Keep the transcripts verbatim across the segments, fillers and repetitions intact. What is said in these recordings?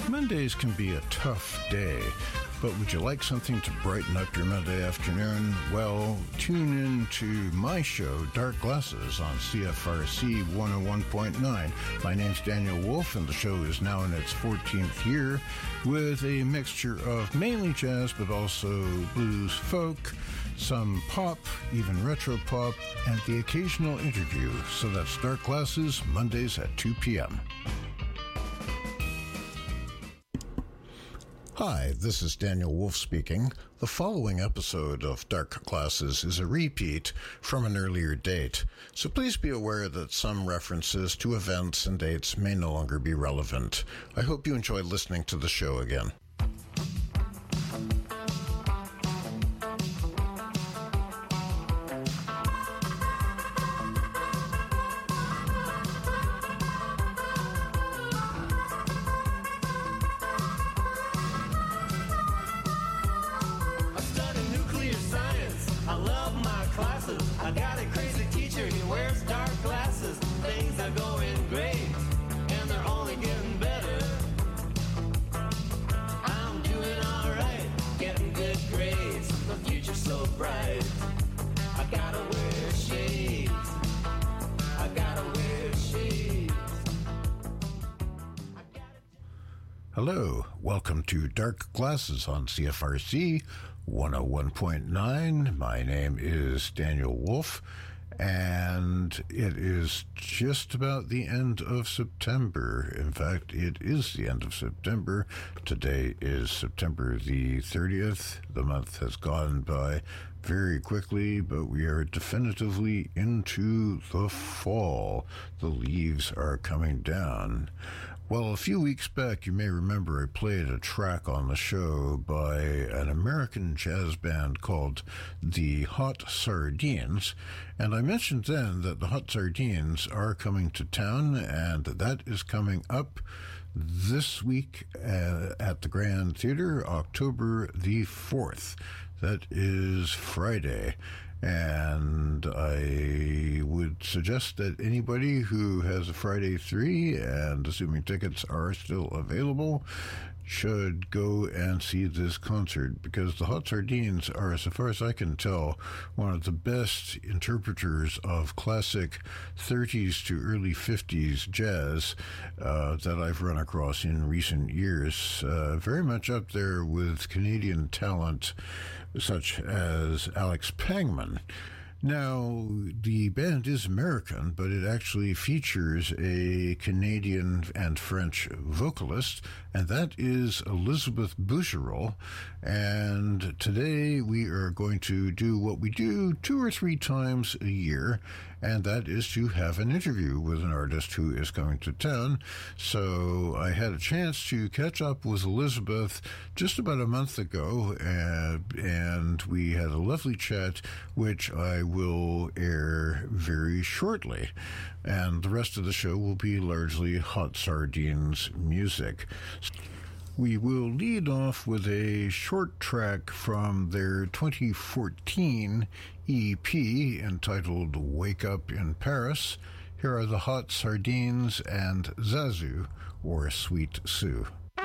Mondays can be a tough day, but would you like something to brighten up your Monday afternoon? Well, tune in to my show, Dark Glasses, on C F R C one oh one point nine. My name's Daniel Wolf, and the show is now in its fourteenth year, with a mixture of mainly jazz, but also blues, folk, some pop, even retro pop, and the occasional interview. So that's Dark Glasses, Mondays at two p.m. Hi, this is Daniel Wolf speaking. The following episode of Dark Glasses is a repeat from an earlier date, so please be aware that some references to events and dates may no longer be relevant. I hope you enjoy listening to the show again. Hello, welcome to Dark Glasses on C F R C one oh one point nine. My name is Daniel Wolf, and it is just about the end of September. In fact, it is the end of September. Today is September the thirtieth. The month has gone by very quickly, but we are definitively into the fall. The leaves are coming down. Well, a few weeks back, you may remember I played a track on the show by an American jazz band called the Hot Sardines, and I mentioned then that the Hot Sardines are coming to town, and that is coming up this week uh, at the Grand Theater, October the fourth. That is Friday, and I would suggest that anybody who has a Friday three, and assuming tickets are still available, should go and see this concert, because the Hot Sardines are, so far as I can tell, one of the best interpreters of classic thirties to early fifties jazz uh, that I've run across in recent years. Uh, very much up there with Canadian talent such as Alex Pangman. Now, the band is American, but it actually features a Canadian and French vocalist, and that is Elizabeth Bougerol. And today we are going to do what we do two or three times a year, and that is to have an interview with an artist who is coming to town. So I had a chance to catch up with Elizabeth just about a month ago, and, and we had a lovely chat, which I will air very shortly, and the rest of the show will be largely Hot Sardines music. We will lead off with a short track from their twenty fourteen E P entitled Wake Up in Paris. Here are the Hot Sardines and Zazu, or Sweet Sue.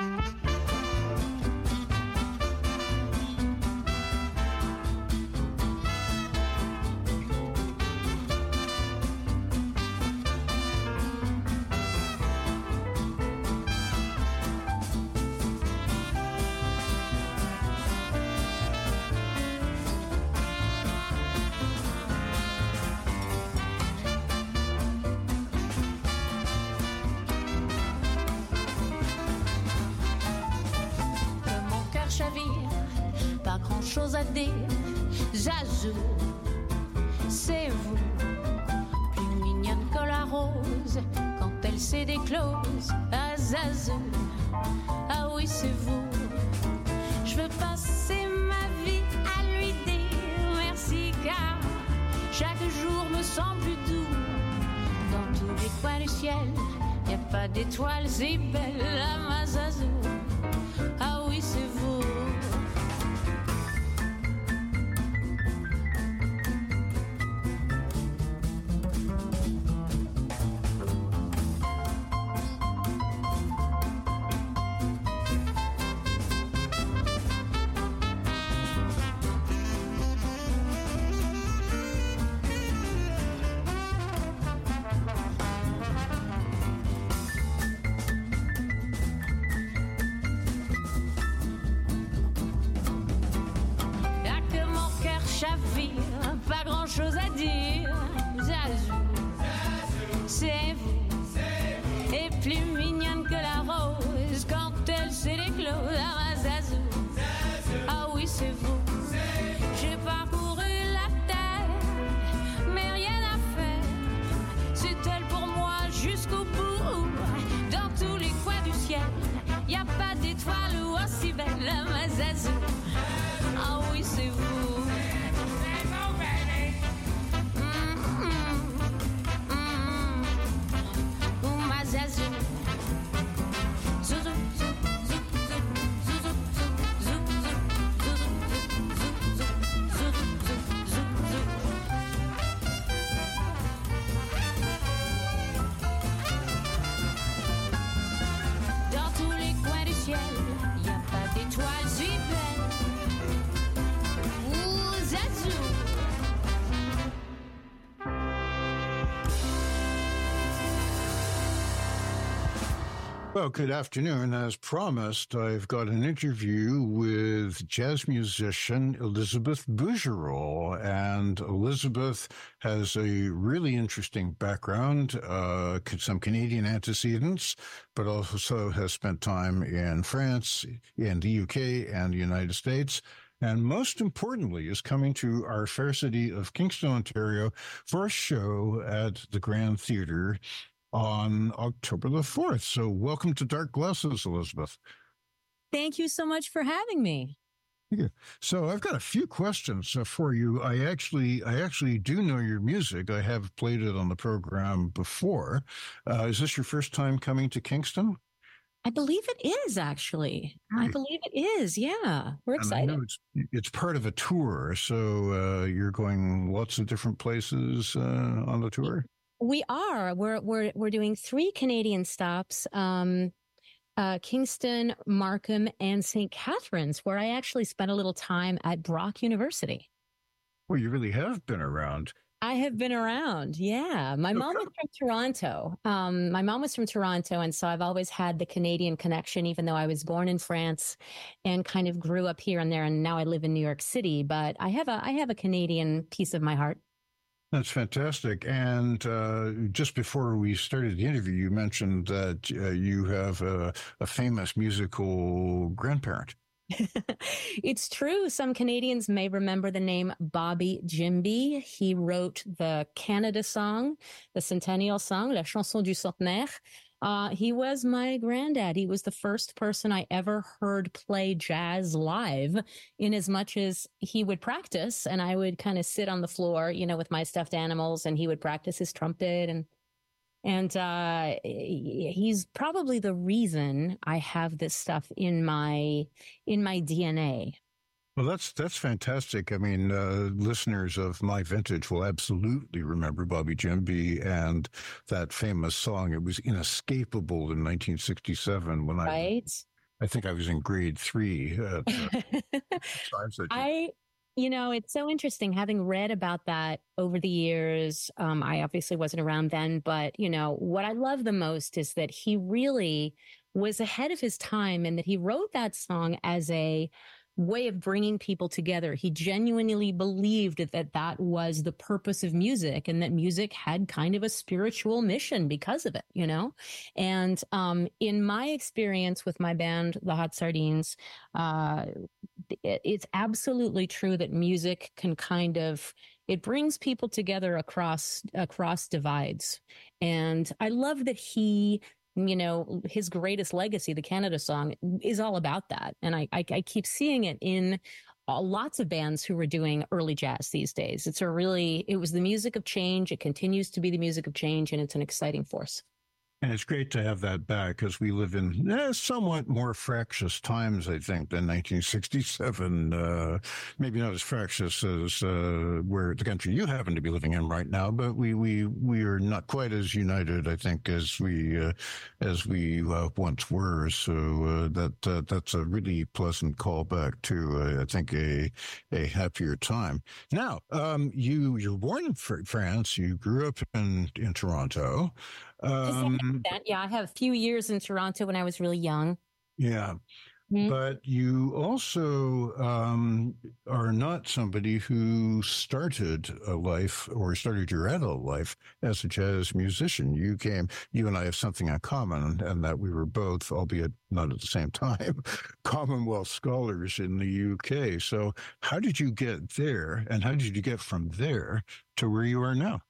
Chose à dire, Zazu, c'est vous, plus mignonne que la rose quand elle s'est déclose. Ah Zazu, ah oui c'est vous. Je veux passer ma vie à lui dire merci, car chaque jour me semble plus doux. Dans tous les coins du ciel, y a pas d'étoiles si belles. Ah ma Zazu, ah oui c'est vous. c'est vous. Et plus mignonne que la rose quand elle s'est éclose. Ah, Zazou, ah oui, c'est vous. J'ai parcouru la terre, mais rien à faire. C'est elle pour moi jusqu'au bout. Dans tous les coins du ciel, y a pas d'étoile aussi belle. Ma Zazou, ah oui, c'est vous. Well, good afternoon. As promised, I've got an interview with jazz musician Elizabeth Bouguereau. And Elizabeth has a really interesting background, uh, some Canadian antecedents, but also has spent time in France, in the U K, and the United States. And most importantly, is coming to our fair city of Kingston, Ontario, for a show at the Grand Theatre on October the fourth. So welcome to Dark Glasses, Elizabeth. Thank you so much for having me. Yeah. So I've got a few questions uh, for you. I actually, I actually do know your music. I have played it on the program before. Uh, is this your first time coming to Kingston? I believe it is, actually. Right. I believe it is. Yeah. We're excited. And I know it's, it's part of a tour. So uh, you're going lots of different places uh, on the tour? We are. We're we're we're doing three Canadian stops: um, uh, Kingston, Markham, and Saint Catharines, where I actually spent a little time at Brock University. Well, you really have been around. I have been around. Yeah, my okay. mom was from Toronto. Um, my mom was from Toronto, and so I've always had the Canadian connection, even though I was born in France and kind of grew up here and there, and now I live in New York City. But I have a I have a Canadian piece of my heart. That's fantastic. And uh, just before we started the interview, you mentioned that uh, you have a, a famous musical grandparent. It's true. Some Canadians may remember the name Bobby Jimby. He wrote the Canada song, the Centennial song, La Chanson du Centenaire. Uh, he was my granddad. He was the first person I ever heard play jazz live, in as much as he would practice and I would kind of sit on the floor, you know, with my stuffed animals, and he would practice his trumpet. And, and, uh, he's probably the reason I have this stuff in my, in my D N A. Well, that's that's fantastic. I mean, uh, listeners of my vintage will absolutely remember Bobby Jimby and that famous song. It was inescapable in nineteen sixty-seven when right? I, I think I was in grade three. Uh, I, you know, it's so interesting having read about that over the years. Um, I obviously wasn't around then, but you know, what I love the most is that he really was ahead of his time, and that he wrote that song as a way of bringing people together. He genuinely believed that that was the purpose of music, and that music had kind of a spiritual mission because of it, you know? And um, in my experience with my band, the Hot Sardines, uh, it, it's absolutely true that music can kind of, it brings people together across, across divides. And I love that he, you know, his greatest legacy, the Canada song, is all about that. And I, I, I keep seeing it in uh, lots of bands who are doing early jazz these days. It's a really, it was the music of change. It continues to be the music of change, and it's an exciting force. And it's great to have that back, because we live in eh, somewhat more fractious times, I think, than nineteen sixty-seven. Uh, maybe not as fractious as uh, where the country you happen to be living in right now, but we we we are not quite as united, I think, as we uh, as we uh, once were. So uh, that uh, that's a really pleasant callback to, uh, I think, a a happier time. Now, um, you you were born in France. You grew up in in Toronto. Um, yeah, I have a few years in Toronto when I was really young. Yeah. Mm-hmm. But you also um, are not somebody who started a life or started your adult life as a jazz musician. You came, you and I have something in common, and that we were both, albeit not at the same time, Commonwealth scholars in the U K. So how did you get there, and how did you get from there to where you are now?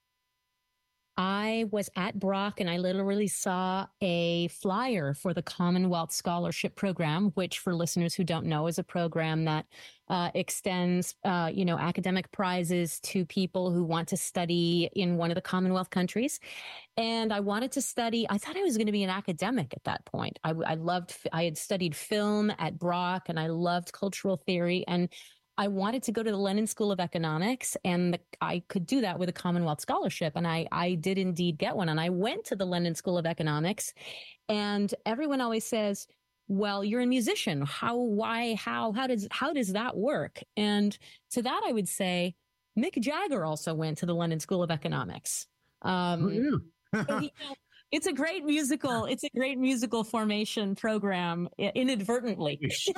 I was at Brock and I literally saw a flyer for the Commonwealth Scholarship Program, which for listeners who don't know is a program that uh, extends, uh, you know, academic prizes to people who want to study in one of the Commonwealth countries. And I wanted to study, I thought I was going to be an academic at that point. I, I loved, I had studied film at Brock and I loved cultural theory. And I wanted to go to the London School of Economics, and the, I could do that with a Commonwealth scholarship. And I, I did indeed get one. And I went to the London School of Economics, and everyone always says, well, you're a musician. How, why, how, how does, how does that work? And to that, I would say Mick Jagger also went to the London School of Economics. Um, oh, so, you know, it's a great musical, it's a great musical formation program inadvertently.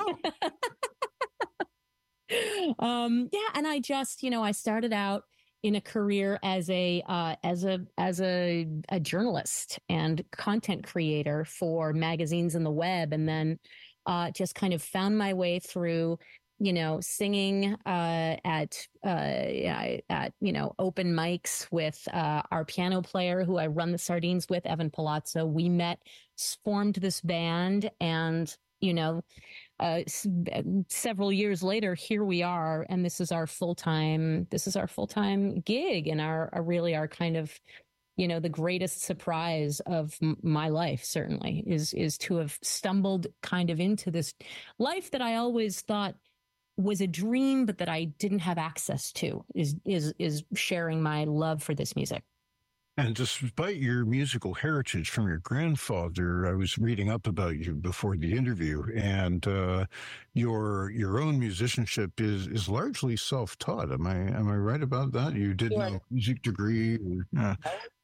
Um, yeah. And I just, you know, I started out in a career as a, uh, as a, as a, a journalist and content creator for magazines and the web. And then, uh, just kind of found my way through, you know, singing, uh, at, uh, at, you know, open mics with, uh, our piano player who I run the Sardines with, Evan Palazzo. We met, formed this band, and, you know, Uh, s- several years later, here we are, and this is our full-time, this is our full-time gig, and our, our really our kind of, you know, the greatest surprise of m- my life, certainly, is, is to have stumbled kind of into this life that I always thought was a dream, but that I didn't have access to, is, is, is sharing my love for this music. And despite your musical heritage from your grandfather, I was reading up about you before the interview, and uh, your your own musicianship is is largely self-taught. Am I am I right about that? You did Sure. no music degree? Or, uh,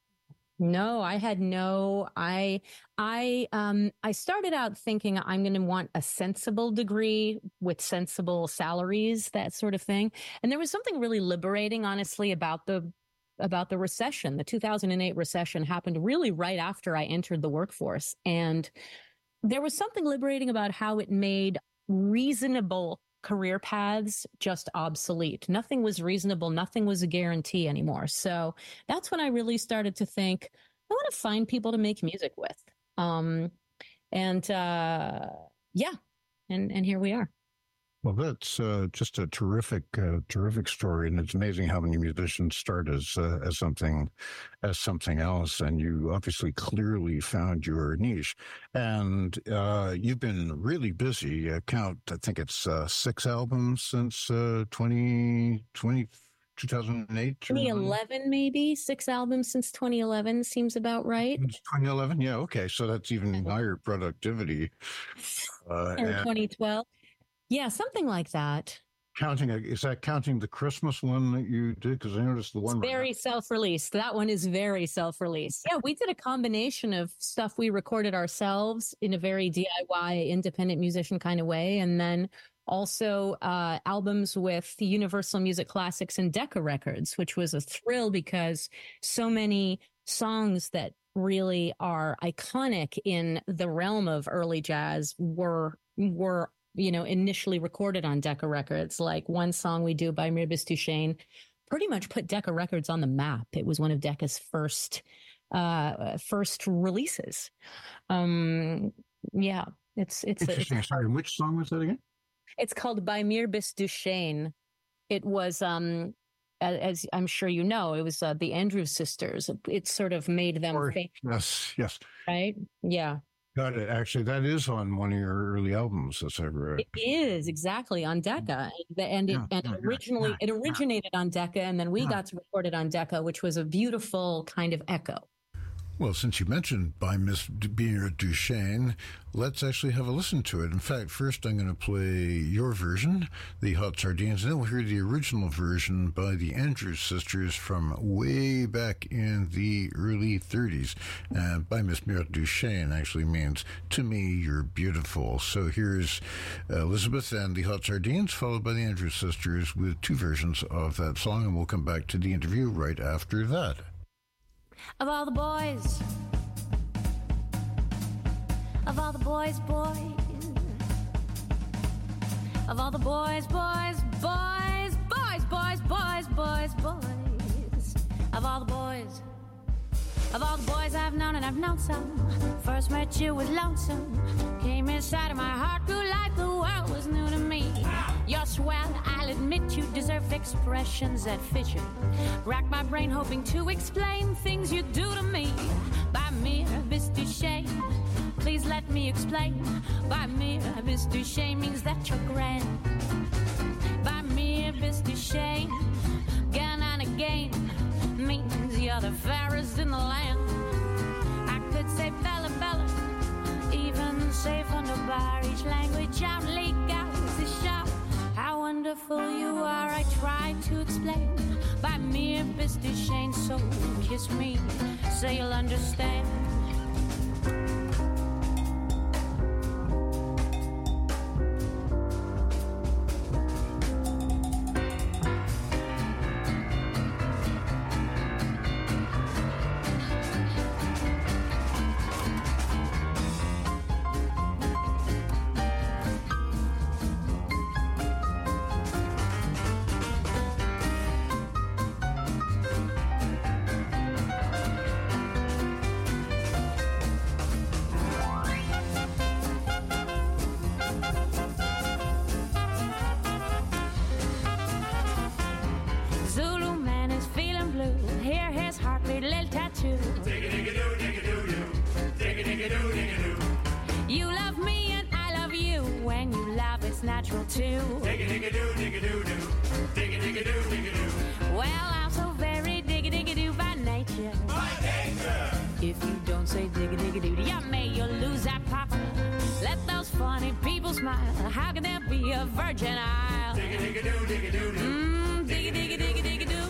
No, I had no, I, I, um, I started out thinking I'm going to want a sensible degree with sensible salaries, that sort of thing. And there was something really liberating, honestly, about the, about the recession. The two thousand eight recession happened really right after I entered the workforce. And there was something liberating about how it made reasonable career paths just obsolete. Nothing was reasonable. Nothing was a guarantee anymore. So that's when I really started to think, I want to find people to make music with. Um, and, uh, yeah. And, and here we are. Well, that's uh, just a terrific, uh, terrific story, and it's amazing how many musicians start as uh, as something, as something else. And you obviously clearly found your niche, and uh, you've been really busy. Uh, count, I think it's uh, six albums since uh, twenty twenty, two thousand eight, twenty eleven, maybe six albums since twenty eleven seems about right. twenty eleven, yeah, okay, so that's even higher productivity. Uh, or and- twenty twelve. Yeah, something like that. Counting, is that counting the Christmas one that you did? Because I noticed the one. It's very self-released. That one is very self-released. Yeah, we did a combination of stuff we recorded ourselves in a very D I Y, independent musician kind of way. And then also uh, albums with the Universal Music Classics and Decca Records, which was a thrill because so many songs that really are iconic in the realm of early jazz were were you know, initially recorded on Decca Records. Like one song we do by Mirbis Duchesne pretty much put Decca Records on the map. It was one of Decca's first, uh, first releases. Um, yeah, it's, it's, Interesting. it's, Sorry, which song was that again? It's called By Mirbis Duchesne. It was, um, as I'm sure you know, it was uh, the Andrews sisters. It sort of made them Or, famous. Yes, yes. Right? Yeah. Got it. Actually, that is on one of your early albums, as I read. It is exactly on Decca, and it Yeah, and yeah, originally yeah, it originated on Decca, and then we yeah. got to record it on Decca, which was a beautiful kind of echo. Well, since you mentioned By Miss Mirbis Duchesne, let's actually have a listen to it. In fact, first I'm going to play your version, the Hot Sardines, and then we'll hear the original version by the Andrews sisters from way back in the early thirties. And by Miss Mère Duchesne actually means, to me, you're beautiful. So here's Elizabeth and the Hot Sardines, followed by the Andrews Sisters with two versions of that song, and we'll come back to the interview right after that. Of all the boys, of all the boys, boys, of all the boys, boys, boys, boys, boys, boys, boys, boys, of all the boys, of all the boys I've known, and I've known some. First met you was lonesome. Came inside of my heart, grew like the world was new to me. You're swell, I'll admit you deserve expressions that fit you. Rack my brain hoping to explain things you do to me. By mere bis du shame, please let me explain. By mere bis du shame means that you're grand. By mere bis du shame, again and again, means you're the fairest in the land. I could say Bella Bella, even say Wunderbar. Each language out legal to shout how wonderful you are. I try to explain by mere bis du shame. So kiss me, so you'll understand. Natural too. Digga digga doo, digga doo doo. Digga digga doo, digga doo. Well, I'm so very digga digga doo by nature. By nature. If you don't say digga digga doo, you may you'll lose that papa. Let those funny people smile. How can there be a virgin isle? Digga digga doo, digga doo doo. Mmm, digga digga digga digga doo.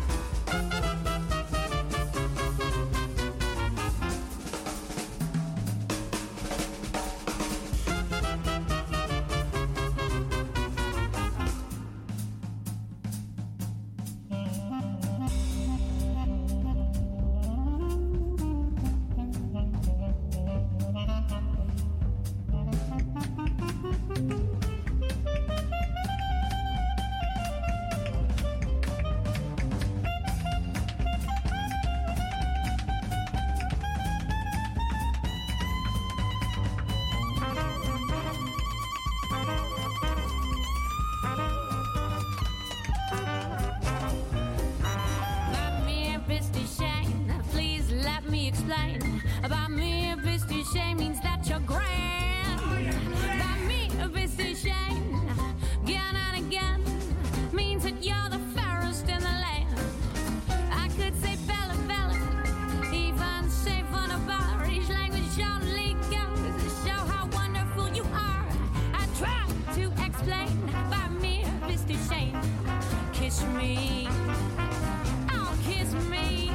About me, a bis du shame means that you're grand. By me, a bis du shame, again and again, means that you're the fairest in the land. I could say Bella Bella, even say Wunderbar. Each language only goes to show how wonderful you are. I try to explain by me, a bis du shame. Kiss me, oh kiss me.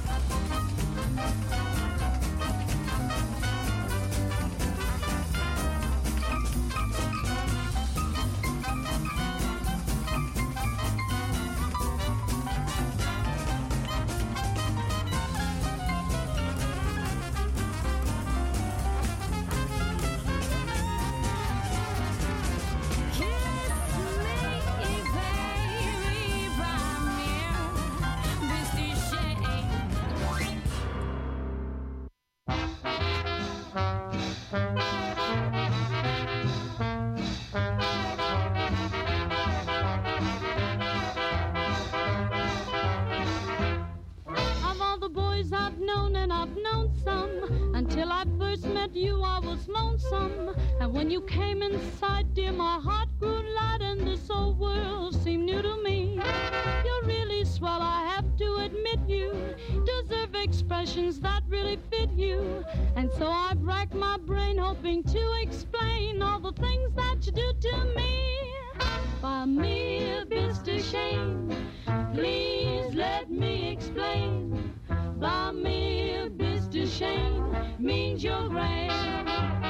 You, I was lonesome, and when you came inside, dear, my heart grew light, and this whole world seemed new to me. You're really swell, I have to admit you deserve expressions that really fit you, and so I've racked my brain hoping to explain all the things that you do to me. By me, bis du shame, please let me explain. By me, means you're grand.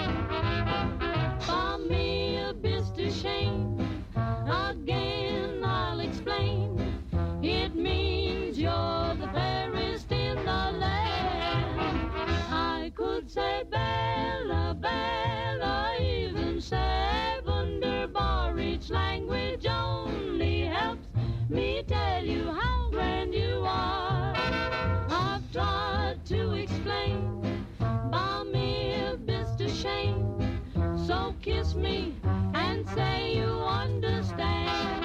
For me, a Mister Shane, again I'll explain. It means you're the fairest in the land. I could say Bella, Bella, even say wunderbar. Each language only helps me tell you how grand you are. I've tried to explain, by me, Mister Shane. So kiss me and say you understand.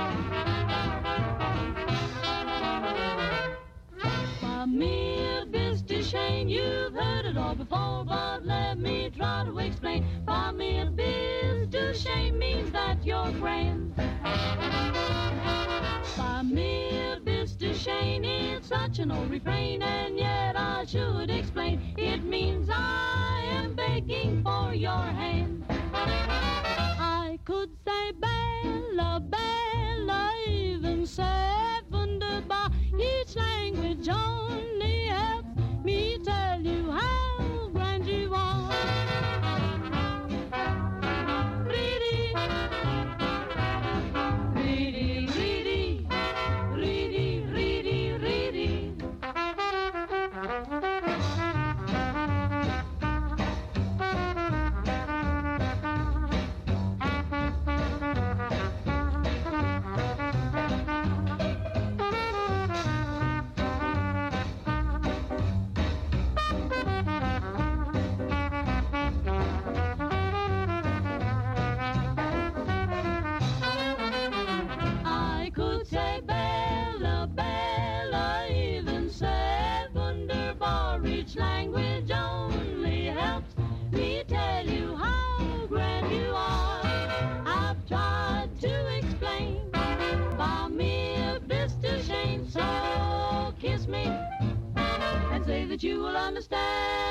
By me, Mister Shane, you've heard it all before, but let me try to explain. By me, Mister Shane means that you're grand. By me, Mister Shane, it's such an old refrain, and yet I should explain. It means I am begging for your hand. I could say Bella, Bella, even say wunderbar. Each language only helps me tell you how grand you are. Reedy, reedy, reedy, reedy, reedy, reedy. I could say Bella, Bella, even say wunderbar. Each language only helps me tell you how grand you are. I've tried to explain, by me, Mister Shane. So kiss me and say that you will understand.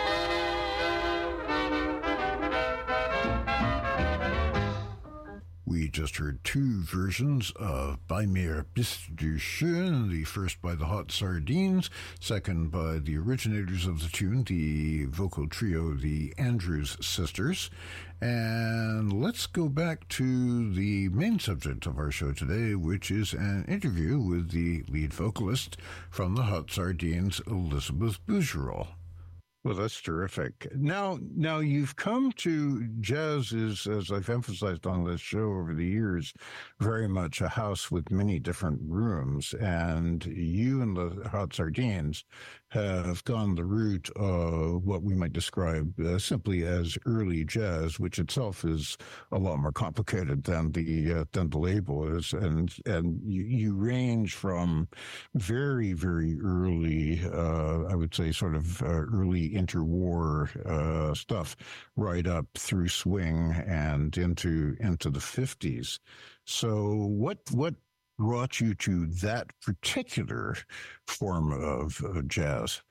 We just heard two versions of Bei mir bist du schön, the first by the Hot Sardines, second by the originators of the tune, the vocal trio, the Andrews Sisters. And let's go back to the main subject of our show today, which is an interview with the lead vocalist from the Hot Sardines, Elizabeth Bougerol. Well, that's terrific. Now, now you've come to jazz is, as I've emphasized on this show over the years, very much a house with many different rooms. And you and the Hot Sardines have gone the route of what we might describe uh, simply as early jazz, which itself is a lot more complicated than the uh, than the label is. And and you, you range from very very early, uh, I would say, sort of uh, early interwar uh, stuff, right up through swing and into into the fifties. So what what brought you to that particular form of uh, jazz?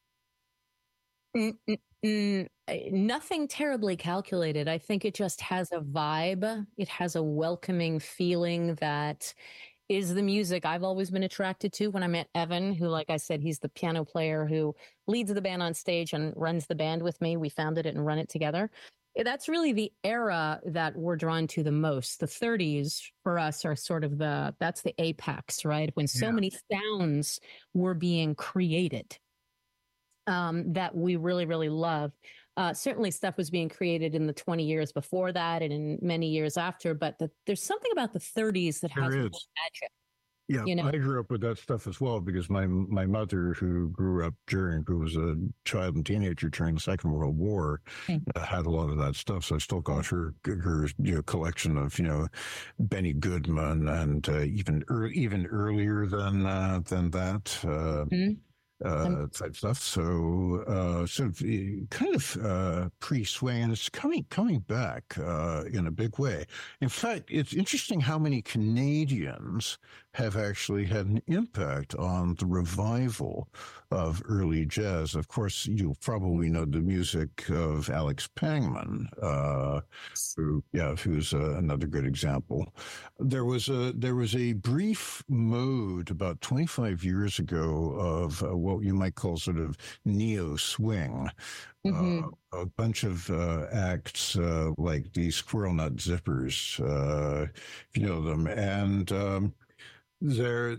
Mm-mm-mm. Nothing terribly calculated. I think it just has a vibe. It has a welcoming feeling that is the music I've always been attracted to. When I met Evan, who, like I said, he's the piano player who leads the band on stage and runs the band with me. We founded it and run it together. That's really the era that we're drawn to the most. The thirties for us are sort of the, that's the apex, right? When so Yeah. many sounds were being created um, that we really, really love. Uh, certainly stuff was being created in the twenty years before that and in many years after, but the, there's something about the thirties that has There real is. magic. Yeah, You know? I grew up with that stuff as well because my my mother, who grew up during, who was a child and teenager during the Second World War, Hmm. uh, had a lot of that stuff. So I still got her her you know, collection of you know Benny Goodman and uh, even er, even earlier than uh, than that. Uh, Mhm. uh, type stuff. So, uh, sort of uh, kind of uh, pre-swing, and it's coming coming back uh, in a big way. In fact, it's interesting how many Canadians have actually had an impact on the revival of early jazz. Of course, you'll probably know the music of Alex Pangman, uh, who, yeah, who's uh, another good example. There was a there was a brief mode about twenty-five years ago of uh, what what you might call sort of neo swing. Mm-hmm. Uh, a bunch of uh, acts uh, like the Squirrel Nut Zippers, uh, if you know them, and um, they're.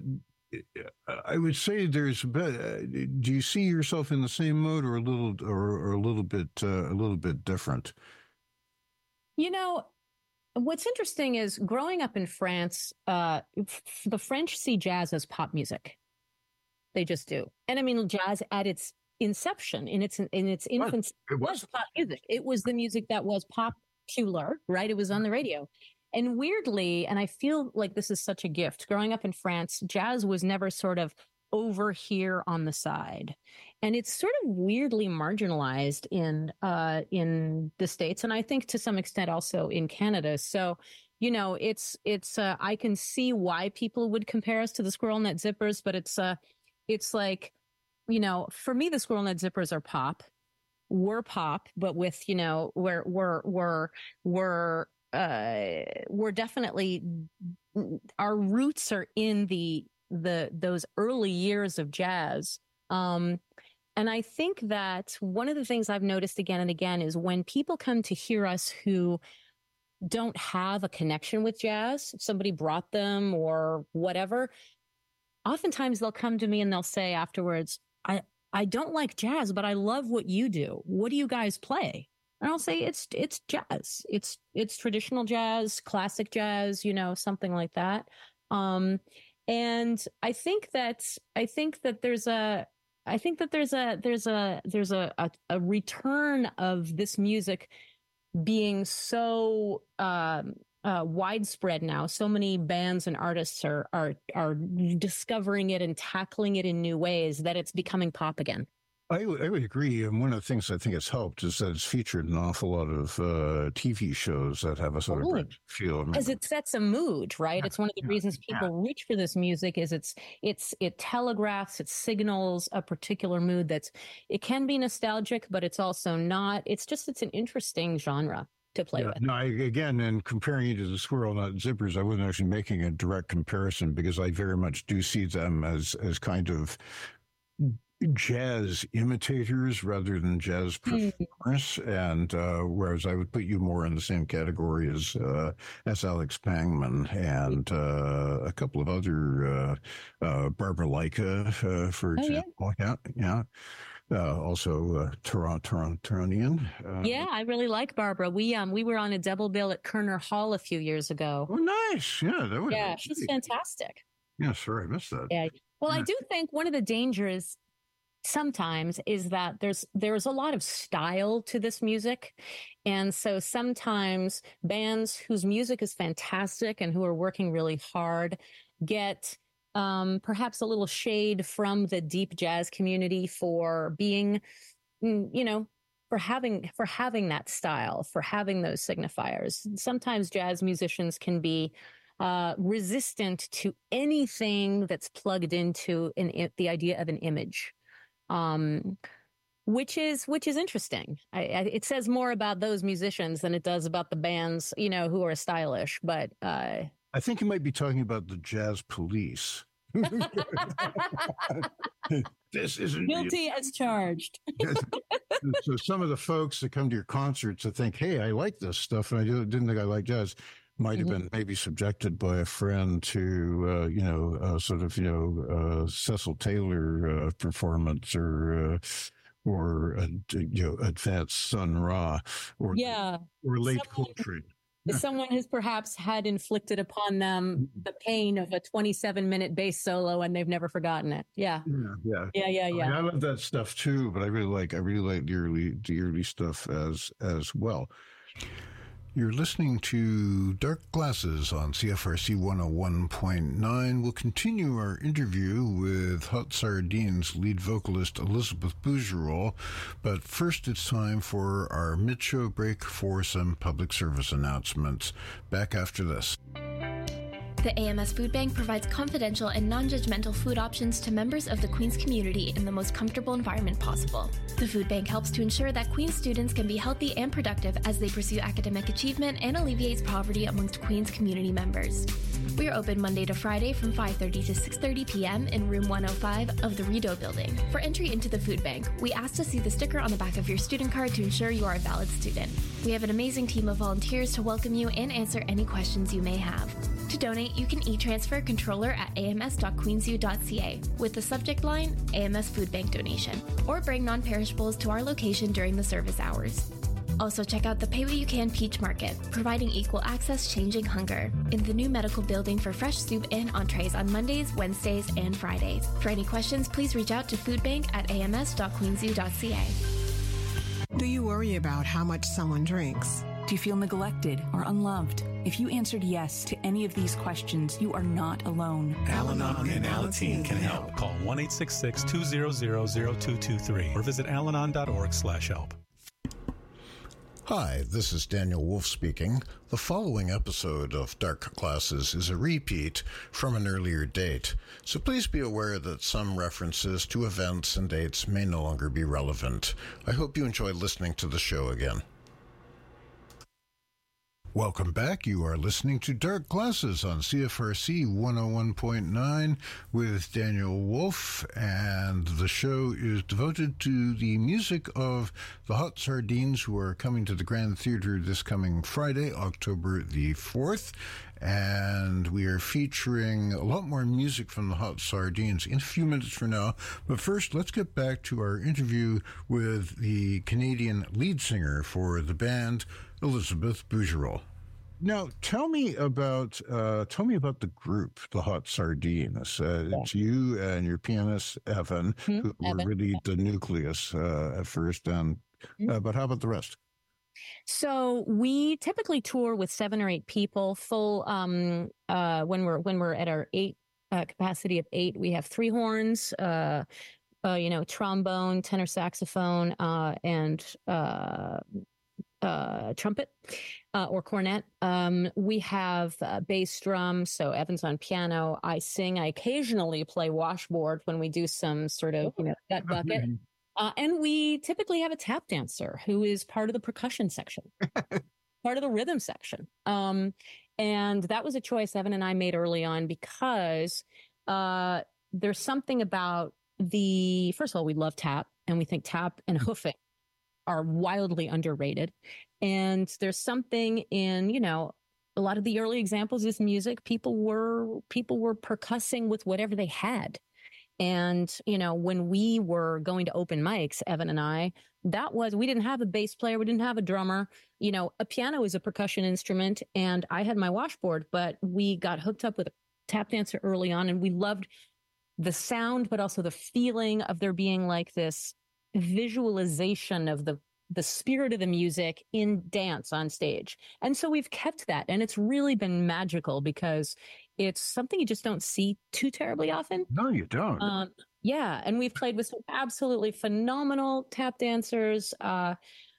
I would say there's. Do you see yourself in the same mode, or a little, or, or a little bit, uh, a little bit different? You know, what's interesting is growing up in France, uh, the French see jazz as pop music. They just do. And I mean, jazz at its inception, in its in its infancy, it was. was pop music. It was the music that was popular, right? It was on the radio. And weirdly, and I feel like this is such a gift, growing up in France, jazz was never sort of over here on the side. And it's sort of weirdly marginalized in uh, in the States, and I think to some extent also in Canada. So, you know, it's it's uh, I can see why people would compare us to the Squirrel Nut Zippers, but it's uh, it's like, you know, for me, the Squirrel Nut Zippers are pop. We're pop, but with, you know, we're we're we're we're uh, we're definitely, our roots are in the the those early years of jazz. Um, and I think that one of the things I've noticed again and again is when people come to hear us who don't have a connection with jazz, if somebody brought them or whatever, oftentimes they'll come to me and they'll say afterwards, I, I don't like jazz, but I love what you do. What do you guys play? And I'll say it's it's jazz. It's it's traditional jazz, classic jazz, you know, something like that. Um, and I think that I think that there's a I think that there's a there's a there's a a, a return of this music being so um, uh, widespread now. So many bands and artists are are are discovering it and tackling it in new ways that it's becoming pop again. I, I would agree. And one of the things I think it's helped is that it's featured in an awful lot of uh, T V shows that have a sort oh, of feel. Because it sets a mood, right? Yeah, it's one of the yeah, reasons people yeah. reach for this music is it's it's it telegraphs, it signals a particular mood that's, it can be nostalgic, but it's also not. It's just, it's an interesting genre to play yeah, with. No, I, again, and comparing you to the Squirrel Nut Zippers, I wasn't actually making a direct comparison because I very much do see them as as kind of jazz imitators rather than jazz performers, mm. and uh, whereas I would put you more in the same category as uh, as Alex Pangman and uh, a couple of other uh, uh, Barbara Leica, uh, for oh, example. Yeah, yeah. yeah. Uh, also, uh, Toronto, Torontonian. Uh, yeah, I really like Barbara. We um we were on a double bill at Kerner Hall a few years ago. Oh, nice. Yeah, that was. Yeah, she's fantastic. Yeah, sorry, I missed that. Yeah. Well, yeah. I do think one of the dangers sometimes is that there's there's a lot of style to this music, and so sometimes bands whose music is fantastic and who are working really hard get um, perhaps a little shade from the deep jazz community for being, you know, for having for having that style, for having those signifiers. Sometimes jazz musicians can be uh, resistant to anything that's plugged into an, the idea of an image. Um, which is which is interesting. I, I, it says more about those musicians than it does about the bands, you know, who are stylish. But uh, I think you might be talking about the Jazz Police. This isn't guilty as charged. So some of the folks that come to your concerts that think, "Hey, I like this stuff," and I didn't think I liked jazz, might have mm-hmm. been maybe subjected by a friend to, uh, you know, uh, sort of, you know, uh, Cecil Taylor uh, performance or, uh, or uh, you know, Advanced Sun Ra, or yeah, or late Someone, Coltrane. Someone has perhaps had inflicted upon them the pain of a twenty-seven minute bass solo, and they've never forgotten it. Yeah, yeah, yeah, yeah, yeah. yeah. I, mean, I love that stuff too, but I really like I really like the early the early stuff as as well. You're listening to Dark Glasses on C F R C one oh one point nine. We'll continue our interview with Hot Sardines lead vocalist Elizabeth Bougerol, but first it's time for our mid-show break for some public service announcements. Back after this. The A M S Food Bank provides confidential and non-judgmental food options to members of the Queens community in the most comfortable environment possible. The Food Bank helps to ensure that Queens students can be healthy and productive as they pursue academic achievement and alleviates poverty amongst Queens community members. We are open Monday to Friday from five thirty to six thirty p.m. in room one oh five of the Rideau building. For entry into the Food Bank, we ask to see the sticker on the back of your student card to ensure you are a valid student. We have an amazing team of volunteers to welcome you and answer any questions you may have. To donate, you can e-transfer controller at a m s dot queens u dot c a with the subject line A M S Food Bank donation, or bring non-perishables to our location during the service hours. Also, check out the Pay What You Can Peach Market, providing equal access, changing hunger, in the new medical building for fresh soup and entrees on Mondays, Wednesdays, and Fridays. For any questions, please reach out to foodbank at a m s dot queens u dot c a. Do you worry about how much someone drinks? Do you feel neglected or unloved? If you answered yes to any of these questions, you are not alone. Al-Anon and Alateen can help. Call one eight six six, two zero zero, zero two two three or visit alanon dot org slash help. Hi, this is Daniel Wolf speaking. The following episode of Dark Classes is a repeat from an earlier date, so please be aware that some references to events and dates may no longer be relevant. I hope you enjoy listening to the show again. Welcome back. You are listening to Dark Glasses on C F R C one oh one point nine with Daniel Wolf, and the show is devoted to the music of the Hot Sardines, who are coming to the Grand Theatre this coming Friday, October the fourth, and we are featuring a lot more music from the Hot Sardines in a few minutes from now. But first, let's get back to our interview with the Canadian lead singer for the band, Elizabeth Bouguereau. Now, tell me about uh, tell me about the group, the Hot Sardines. Uh, yeah. It's you and your pianist Evan, mm-hmm. who Evan. were really the nucleus uh, at first. And mm-hmm. uh, but how about the rest? So we typically tour with seven or eight people. Full um, uh, when we're when we're at our eight uh, capacity of eight, we have three horns. Uh, uh, you know, trombone, tenor saxophone, uh, and uh, Uh, trumpet uh, or cornet. Um, we have uh, bass drum, so Evan's on piano. I sing. I occasionally play washboard when we do some sort of, you know, gut bucket. Uh, and we typically have a tap dancer who is part of the percussion section, part of the rhythm section. Um, and that was a choice Evan and I made early on because uh, there's something about the, first of all, we love tap, and we think tap and hoofing are wildly underrated. And there's something in, you know, a lot of the early examples of this music, people were, people were percussing with whatever they had. And, you know, when we were going to open mics, Evan and I, that was, we didn't have a bass player. We didn't have a drummer. You know, a piano is a percussion instrument, and I had my washboard, but we got hooked up with a tap dancer early on, and we loved the sound, but also the feeling of there being like this visualization of the the spirit of the music in dance on stage. And so we've kept that, and it's really been magical because it's something you just don't see too terribly often. No, you don't. Um, yeah, and we've played with some absolutely phenomenal tap dancers. Uh,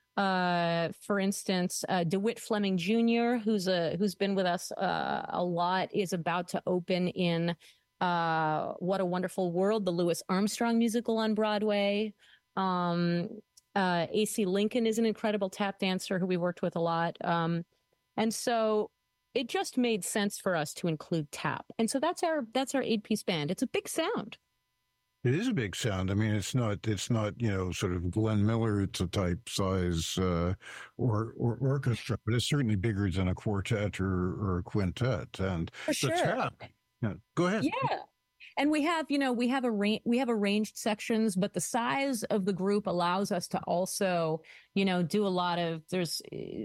uh, for instance, uh, DeWitt Fleming Junior, who's a who's been with us uh, a lot, is about to open in uh, What a Wonderful World, the Louis Armstrong musical on Broadway. Um, uh, A C Lincoln is an incredible tap dancer who we worked with a lot. Um, and so it just made sense for us to include tap. And so that's our, that's our eight piece band. It's a big sound. It is a big sound. I mean, it's not, it's not, you know, sort of Glenn Miller type size, uh, or, or orchestra, but it's certainly bigger than a quartet or, or a quintet. And for sure. The tap, yeah, go ahead. Yeah. And we have, you know, we have a ra- we have arranged sections, but the size of the group allows us to also, you know, do a lot of there's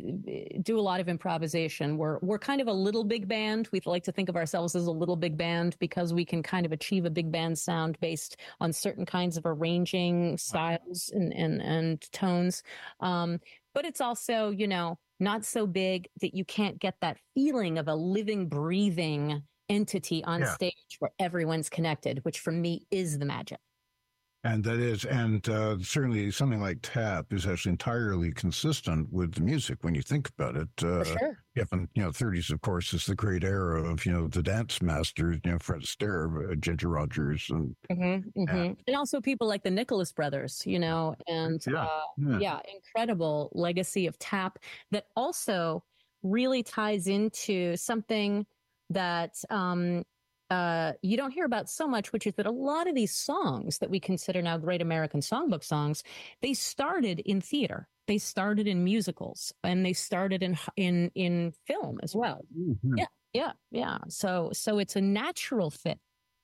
do a lot of improvisation. We're we're kind of a little big band. We like to think of ourselves as a little big band because we can kind of achieve a big band sound based on certain kinds of arranging styles and and, and tones. Um, but it's also, you know, not so big that you can't get that feeling of a living, breathing entity on yeah. stage where everyone's connected, which for me is the magic. And that is, and uh, certainly something like tap is actually entirely consistent with the music when you think about it. Uh, For sure. Yeah, and, you know, thirties, of course, is the great era of, you know, the dance masters, you know, Fred Astaire, uh, Ginger Rogers. And, Mm-hmm, mm-hmm. and and also people like the Nicholas brothers, you know, and yeah, uh, yeah. yeah, incredible legacy of tap that also really ties into something that um, uh, you don't hear about so much, which is that a lot of these songs that we consider now great American songbook songs, they started in theater. They started in musicals, and they started in in in film as well. Mm-hmm. Yeah, yeah, yeah. So so it's a natural fit.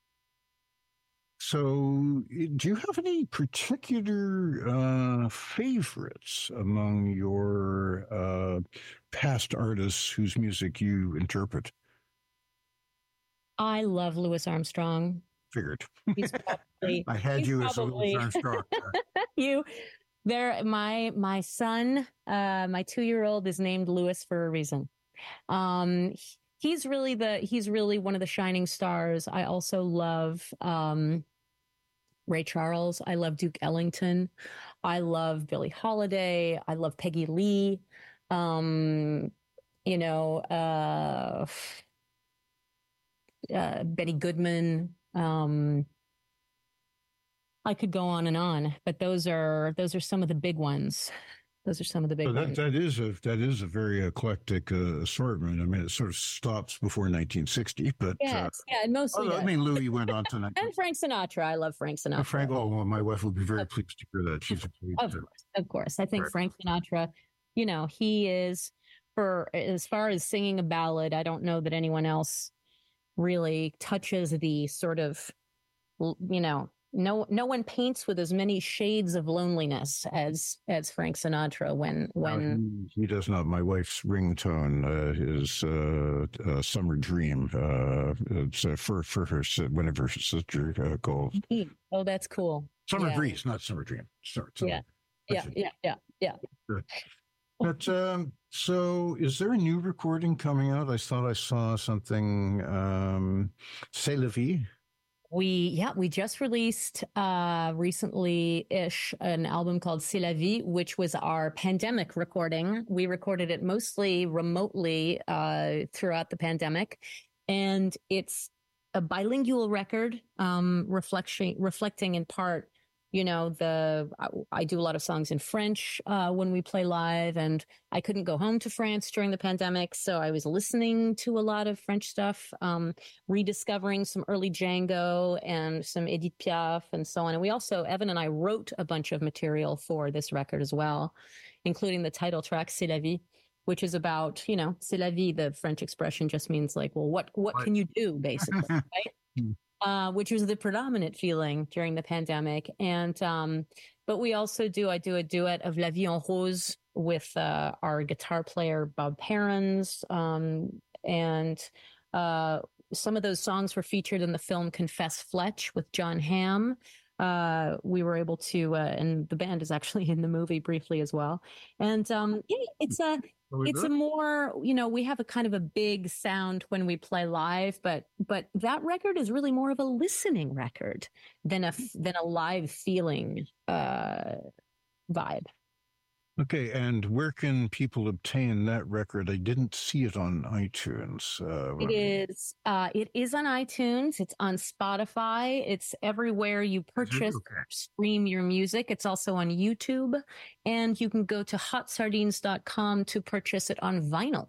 So, do you have any particular uh, favorites among your uh, past artists whose music you interpret? I love Louis Armstrong. Figured. He's probably, I had he's you probably, as a Louis Armstrong. you there. My my son, uh, my two year old, is named Louis for a reason. Um, he's really the he's really one of the shining stars. I also love um, Ray Charles. I love Duke Ellington. I love Billie Holiday. I love Peggy Lee. Um, you know. Uh, Uh, Benny Goodman. Um, I could go on and on, but those are those are some of the big ones. Those are some of the big so that, ones. That is a that is a very eclectic uh, assortment. I mean, it sort of stops before nineteen sixty, but yes, uh, yeah, and mostly. oh, I mean, Louis went on to nineteen and Frank Sinatra. I love Frank Sinatra. Frank. Oh, well, my wife would be very pleased to hear that. She's a great, of course, of course. I think right. Frank Sinatra. You know, he is for as far as singing a ballad. I don't know that anyone else really touches the sort of, you know, no no one paints with as many shades of loneliness as as Frank Sinatra when when no, he, he does not. My wife's ringtone uh, is uh, uh, "Summer Dream." Uh, it's uh, for for her whenever her sister uh, calls. Oh, that's cool. Summer yeah. Breeze, not Summer Dream. Sorry, yeah. Yeah, yeah, yeah, yeah, yeah. But um, so, is there a new recording coming out? I thought I saw something. Um, C'est la vie. We yeah, we just released uh, recently-ish an album called C'est la vie, which was our pandemic recording. We recorded it mostly remotely uh, throughout the pandemic, and it's a bilingual record, um, reflecting reflecting in part. You know, the I, I do a lot of songs in French uh, when we play live, and I couldn't go home to France during the pandemic, so I was listening to a lot of French stuff, um, rediscovering some early Django and some Edith Piaf and so on. And we also, Evan and I wrote a bunch of material for this record as well, including the title track C'est la vie, which is about, you know, c'est la vie. The French expression just means like, well, what what can you do, basically, right? Uh, which was the predominant feeling during the pandemic. And, um, but we also do, I do a duet of La Vie en Rose with, uh, our guitar player, Bob Perrins. Um, and, uh, some of those songs were featured in the film Confess Fletch with John Hamm. Uh, we were able to, uh, and the band is actually in the movie briefly as well. And, um, yeah, it's a, it's a more, you know, we have a kind of a big sound when we play live, but but that record is really more of a listening record than a than a live feeling uh, vibe. Okay, and where can people obtain that record? I didn't see it on iTunes. Uh, it is. Uh, it is on iTunes. It's on Spotify. It's everywhere you purchase okay. or stream your music. It's also on YouTube, and you can go to hot sardines dot com to purchase it on vinyl.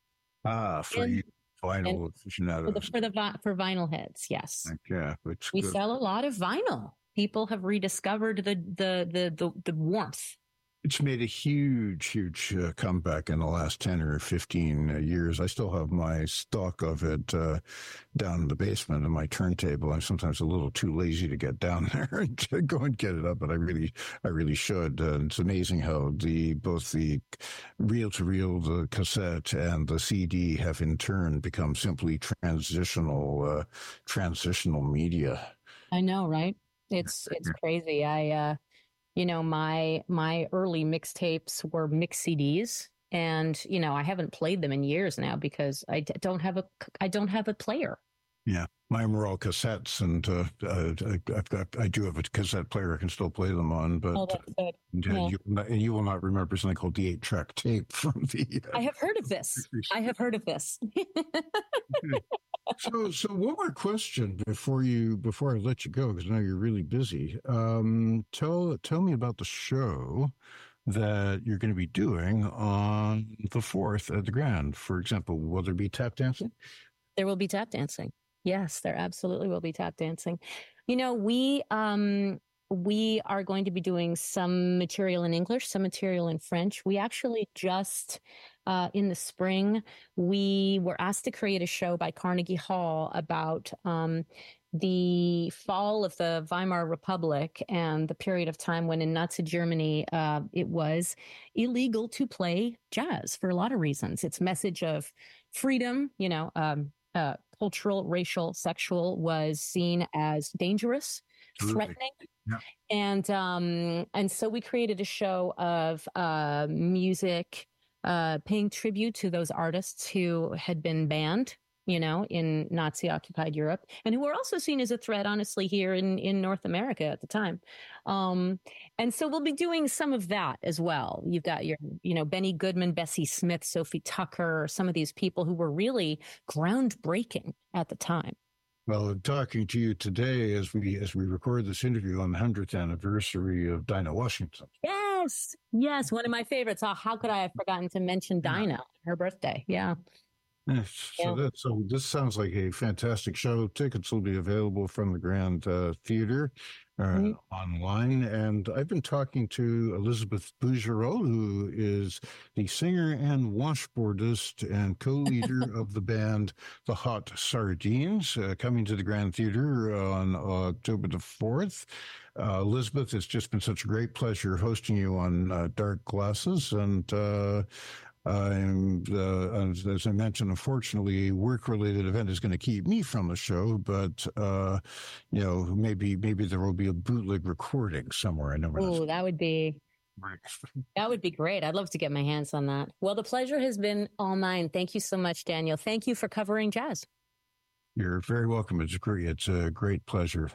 Ah, for and, you vinyl aficionados. For the, for the for vinyl heads, yes. Yeah, it's we good. sell a lot of vinyl. People have rediscovered the the the the, the warmth. It's made a huge, huge uh, comeback in the last ten or fifteen uh, years. I still have my stock of it uh, down in the basement of my turntable. I'm sometimes a little too lazy to get down there and to go and get it up, but I really, I really should. And it's amazing how the both the reel-to-reel, the cassette, and the C D have in turn become simply transitional, uh, transitional media. I know, right? It's it's crazy. I. Uh... You know, my my early mixtapes were mix C Ds, and you know, I haven't played them in years now because I d- don't have a I don't have a player. Yeah, mine were all cassettes, and uh, uh, I've got, I do have a cassette player. I can still play them on, but Oh, that's good. uh, Yeah. you, and you will not remember something called the eight-track tape from the. Uh, I have heard of this. I have heard of this. Okay. So, so one more question before you before I let you go, because I know you're really busy. Um, tell tell me about the show that you're going to be doing on the fourth at the Grand. For example, will there be tap dancing? There will be tap dancing. Yes, there absolutely will be tap dancing. You know, we um we are going to be doing some material in English, some material in French. We actually just uh, in the spring, we were asked to create a show by Carnegie Hall about um, the fall of the Weimar Republic and the period of time when in Nazi Germany uh, it was illegal to play jazz for a lot of reasons. Its message of freedom, you know, um, uh, cultural, racial, sexual was seen as dangerous, Absolutely. threatening. Yeah. And um, and so we created a show of uh, music uh, paying tribute to those artists who had been banned, you know, in Nazi-occupied Europe, and who were also seen as a threat, honestly, here in, in North America at the time. Um, and so we'll be doing some of that as well. You've got your, you know, Benny Goodman, Bessie Smith, Sophie Tucker, some of these people who were really groundbreaking at the time. Well, talking to you today as we as we record this interview on the hundredth anniversary of Dinah Washington. Yes, yes, one of my favorites. Oh, how could I have forgotten to mention Dinah on her birthday? Yeah. Yes, so Yeah. that so this sounds like a fantastic show. Tickets will be available from the Grand uh, Theater uh, Mhm. online, and I've been talking to Elizabeth Bouguereau, who is the singer and washboardist and co-leader of the band The Hot Sardines, uh, coming to the Grand Theater on October the fourth. Uh, Elizabeth, it's just been such a great pleasure hosting you on uh, Dark Glasses, and uh, I'm, uh, as, as I mentioned, unfortunately, a work-related event is going to keep me from the show, but, uh, you know, maybe maybe there will be a bootleg recording somewhere. I never know. Oh, that would be that would be great. I'd love to get my hands on that. Well, the pleasure has been all mine. Thank you so much, Daniel. Thank you for covering jazz. You're very welcome. It's great. It's a great pleasure.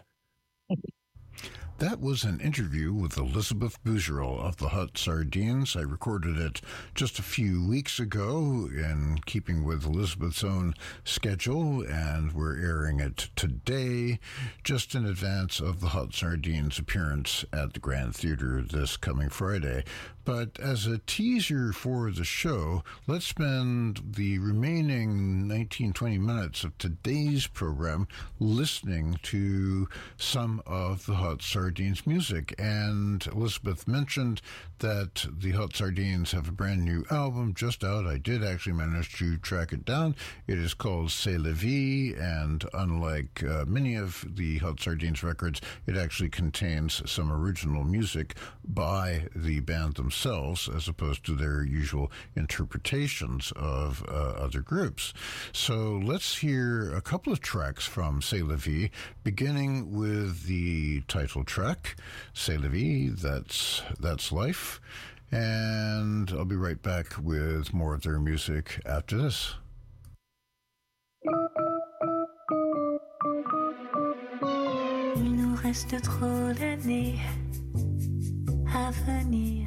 That was an interview with Elizabeth Bouguereau of the Hot Sardines. I recorded it just a few weeks ago in keeping with Elizabeth's own schedule, and we're airing it today, just in advance of the Hot Sardines' appearance at the Grand Theater this coming Friday. But as a teaser for the show, let's spend the remaining nineteen, twenty minutes of today's program listening to some of the Hot Sardines music. And Elizabeth mentioned that the Hot Sardines have a brand new album just out. I did actually manage to track it down. It is called C'est la vie, and unlike uh, many of the Hot Sardines records, it actually contains some original music by the band themselves, as opposed to their usual interpretations of uh, other groups. So let's hear a couple of tracks from C'est la vie, beginning with the title track, C'est la vie, that's, that's life. And I'll be right back with more of their music after this. Il nous reste trop d'années à venir.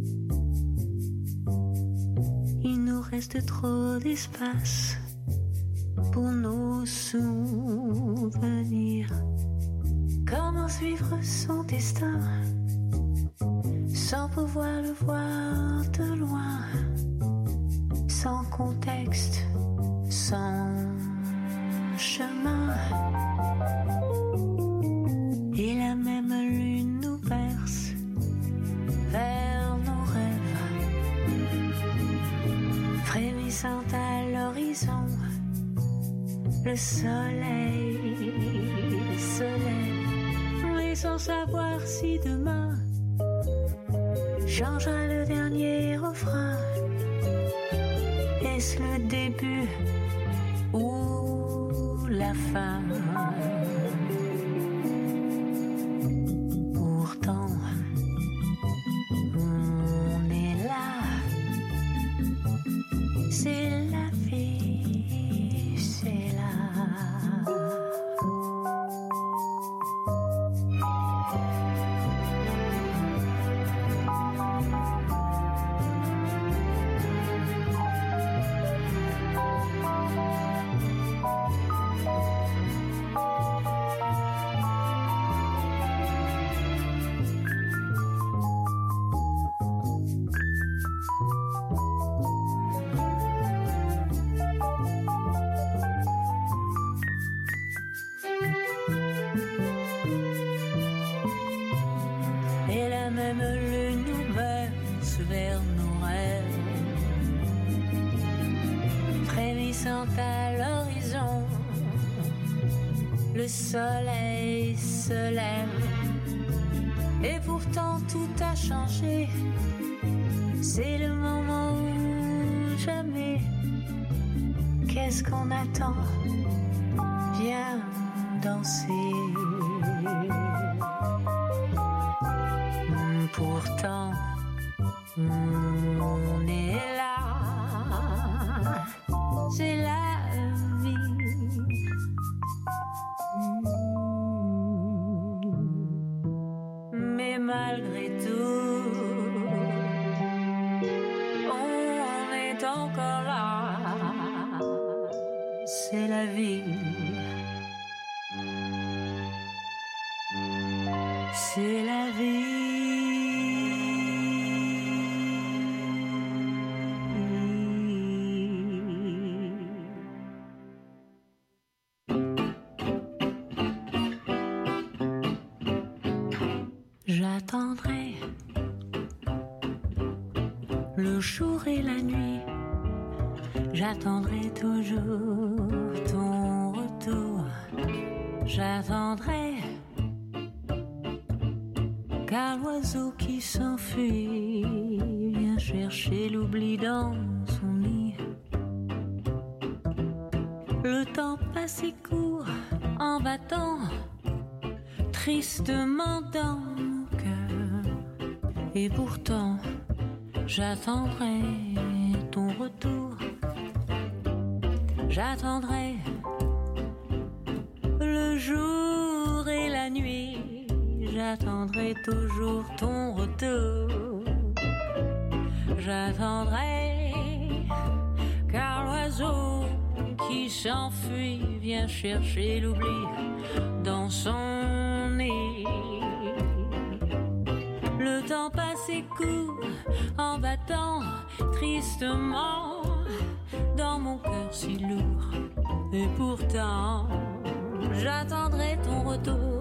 Il nous reste trop d'espace pour nos souvenirs. Comment suivre son destin sans pouvoir le voir de loin, sans contexte, sans chemin? Et la même lune nous berce vers nos rêves, frémissant à l'horizon, le soleil se lève, mais sans savoir si demain changera le dernier refrain. Est-ce le début ou la fin? Pourtant, on est là. C'est la vie, c'est là. même lune nous berce vers nos rêves. Frémissant à l'horizon, le soleil se lève. Et pourtant tout a changé. C'est le moment où jamais. Qu'est-ce qu'on attend? Viens danser. Pourtant, on est là. C'est la vie. Mais malgré tout, on est encore là. C'est la vie. C'est la vie. J'attendrai le jour et la nuit. J'attendrai toujours ton retour. J'attendrai car l'oiseau qui s'enfuit vient chercher l'oubli dans son nid. Le temps passe et court en battant tristement dans mon cœur. Et pourtant, j'attendrai ton retour. J'attendrai le jour et la nuit. J'attendrai toujours ton retour. J'attendrai car l'oiseau qui s'enfuit vient chercher l'oubli dans son nid. Le temps passe et court en battant tristement dans mon cœur si lourd. Et pourtant, j'attendrai ton retour.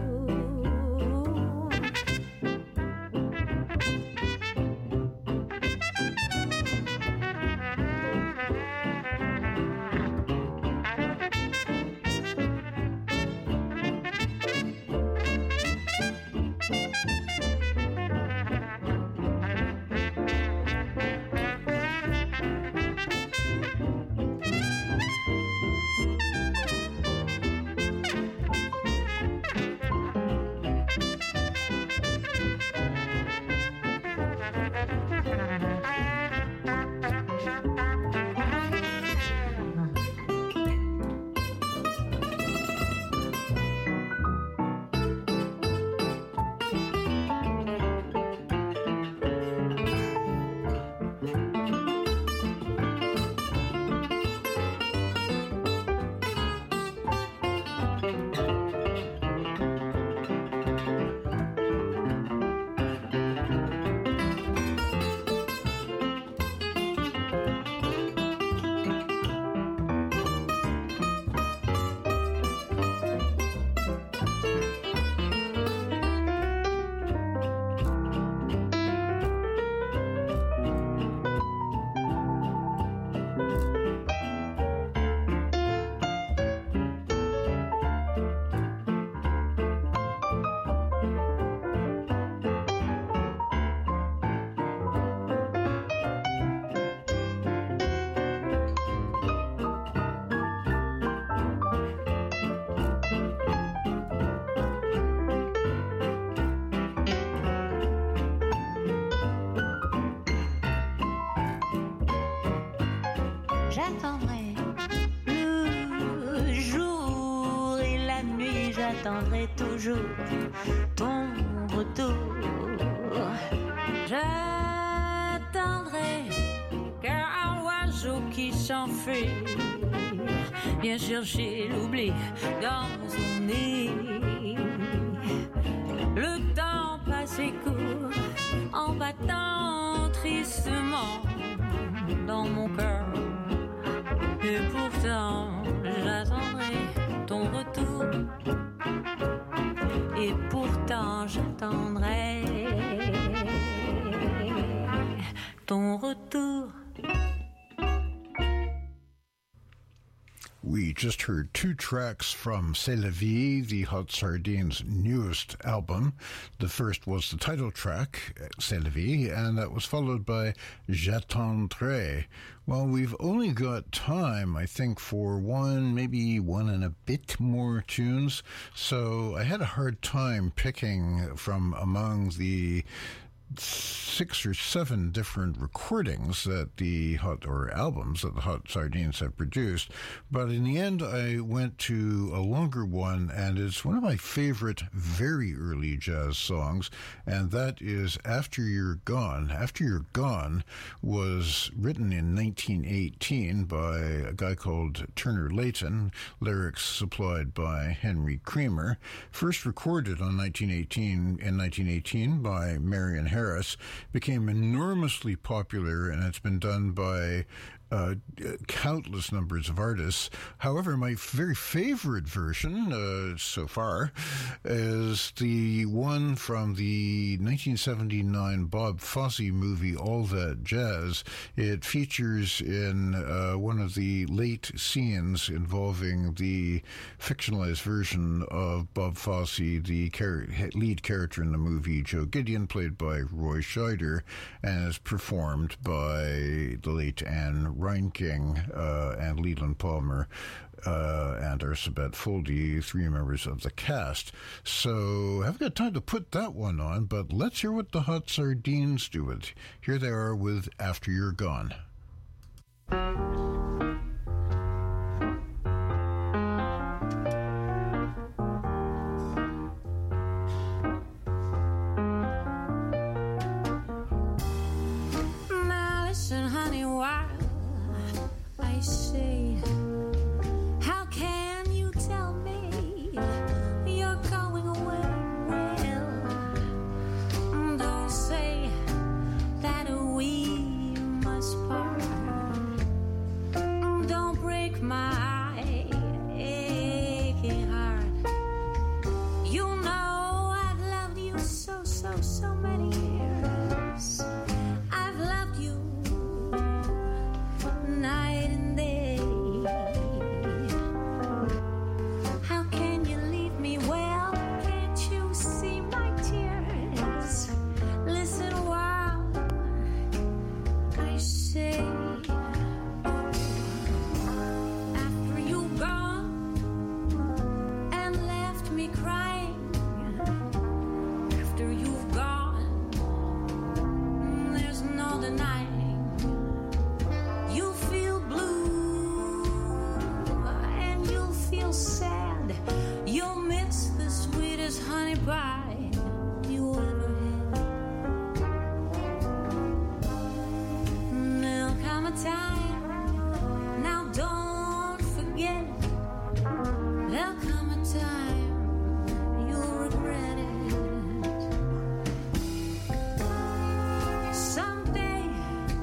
J'attendrai le jour et la nuit. J'attendrai toujours ton retour. J'attendrai car l'oiseau qui s'enfuit vient chercher l'oubli dans son nid. Le temps passe et court en battant tristement dans mon cœur. Et pourtant, j'attendrai ton retour. Et pourtant, j'attendrai just heard two tracks from C'est la Vie, the Hot Sardines' newest album. The first was the title track, C'est la Vie, and that was followed by J'attendrai. Well, we've only got time, I think, for one, maybe one and a bit more tunes, so I had a hard time picking from among the six or seven different recordings that the Hot, or albums that the Hot Sardines have produced. But in the end, I went to a longer one, and it's one of my favorite very early jazz songs, and that is After You're Gone. After You're Gone was written in nineteen eighteen by a guy called Turner Layton, lyrics supplied by Henry Creamer, first recorded on nineteen eighteen in nineteen eighteen by Marion Harris. Harris, became enormously popular, and it's been done by Uh, countless numbers of artists. However, my very favorite version uh, so far is the one from the nineteen seventy-nine Bob Fosse movie All That Jazz. It features in uh, one of the late scenes involving the fictionalized version of Bob Fosse, the char- lead character in the movie, Joe Gideon, played by Roy Scheider, and is performed by the late Anne Reinking uh, and Leland Palmer uh, and Ursabet Foldy, three members of the cast. So I haven't got time to put that one on, but let's hear what the Hot Sardines do with it. Here they are with After You're Gone. Now listen, honey, while I say, how can you tell me you're going away? Well, don't say that we must part. Don't break my aching heart. You know I've loved you so, so, so many years. I've loved you night and day. How can you leave me? Well, can't you see my tears? Listen while I say, after you've gone and left me crying, after you've gone, there's no denying. You'll feel blue and you'll feel sad. You'll miss the sweetest honey pie you ever had. There'll come a time, now don't forget it. There'll come a time you'll regret it. Someday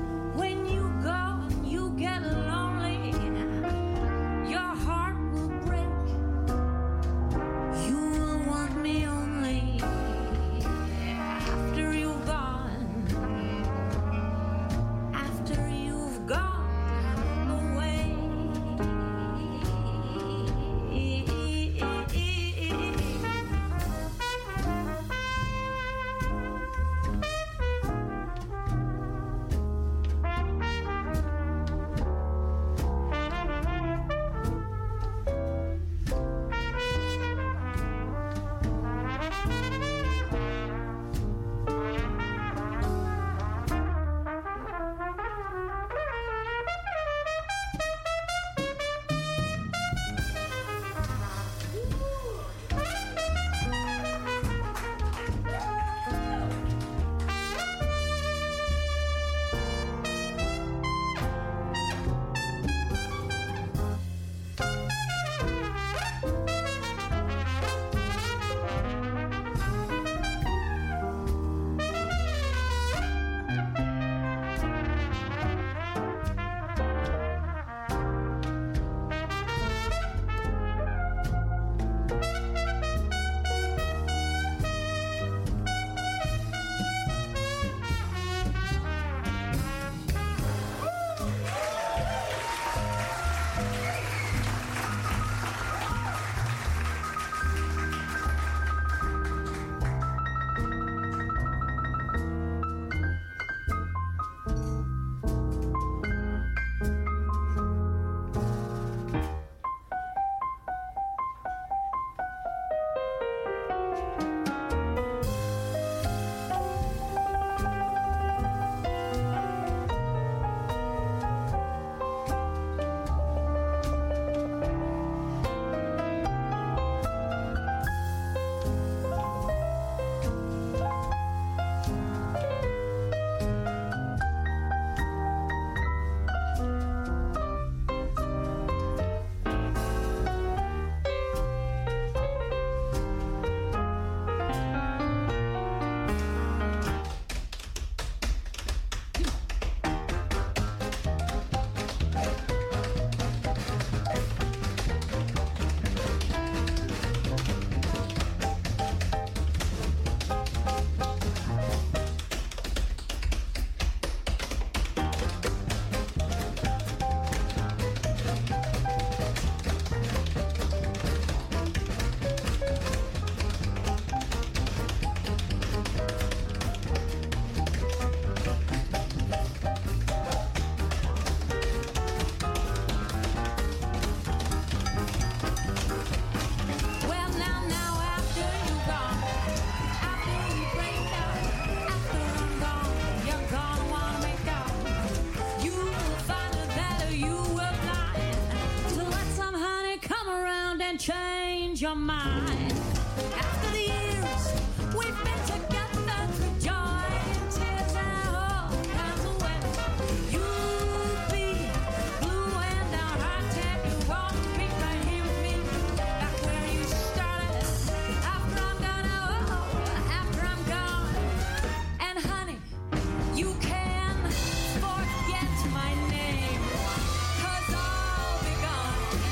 can change your mind. After the years we've been together through joy and tears and all kinds of weather, you'll be blue and downhearted. You won't be behind me back where you started. After I'm gone, oh, after I'm gone. And honey, you can forget my name, 'cause I'll be gone.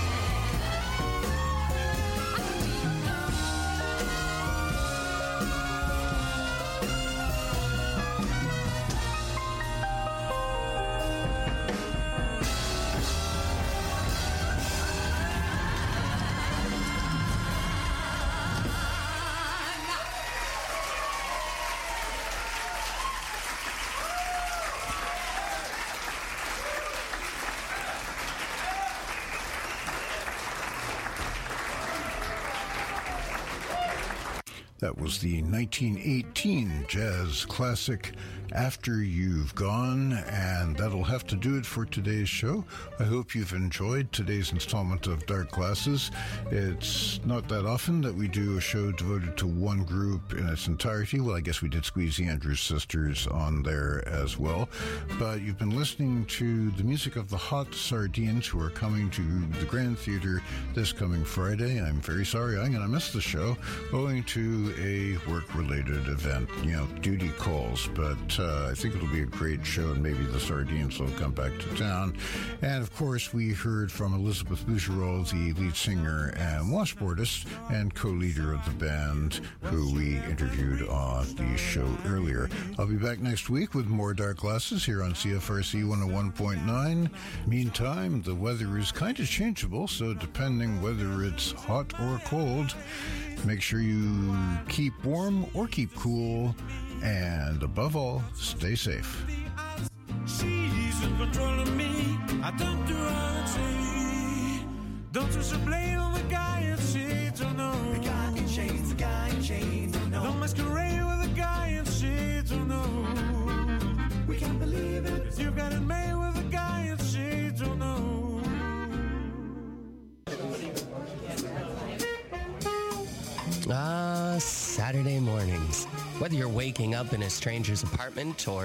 That was the nineteen eighteen jazz classic After You've Gone, and that'll have to do it for today's show. I hope you've enjoyed today's installment of Dark Glasses. It's not that often that we do a show devoted to one group in its entirety. Well, I guess we did squeeze the Andrews Sisters on there as well. But you've been listening to the music of the Hot Sardines, who are coming to the Grand Theater this coming Friday. I'm very sorry I'm going to miss the show owing to a work-related event, you know, duty calls, but uh, I think it'll be a great show, and maybe the Sardines will come back to town. And, of course, we heard from Elizabeth Bougereau, the lead singer and washboardist and co-leader of the band, who we interviewed on the show earlier. I'll be back next week with more Dark Glasses here on C F R C one oh one point nine. Meantime, the weather is kind of changeable, so depending whether it's hot or cold, make sure you keep warm or keep cool, and above all, stay safe. She's in control of me. I don't do anything. Don't you should blame on the guy in shades, oh no. The guy in shades, the guy in shades, oh no. Don't masquerade with the guy in shades, oh no. We can't believe it. You got it made with the guy in shades, oh no. Ah, Saturday mornings. Whether you're waking up in a stranger's apartment or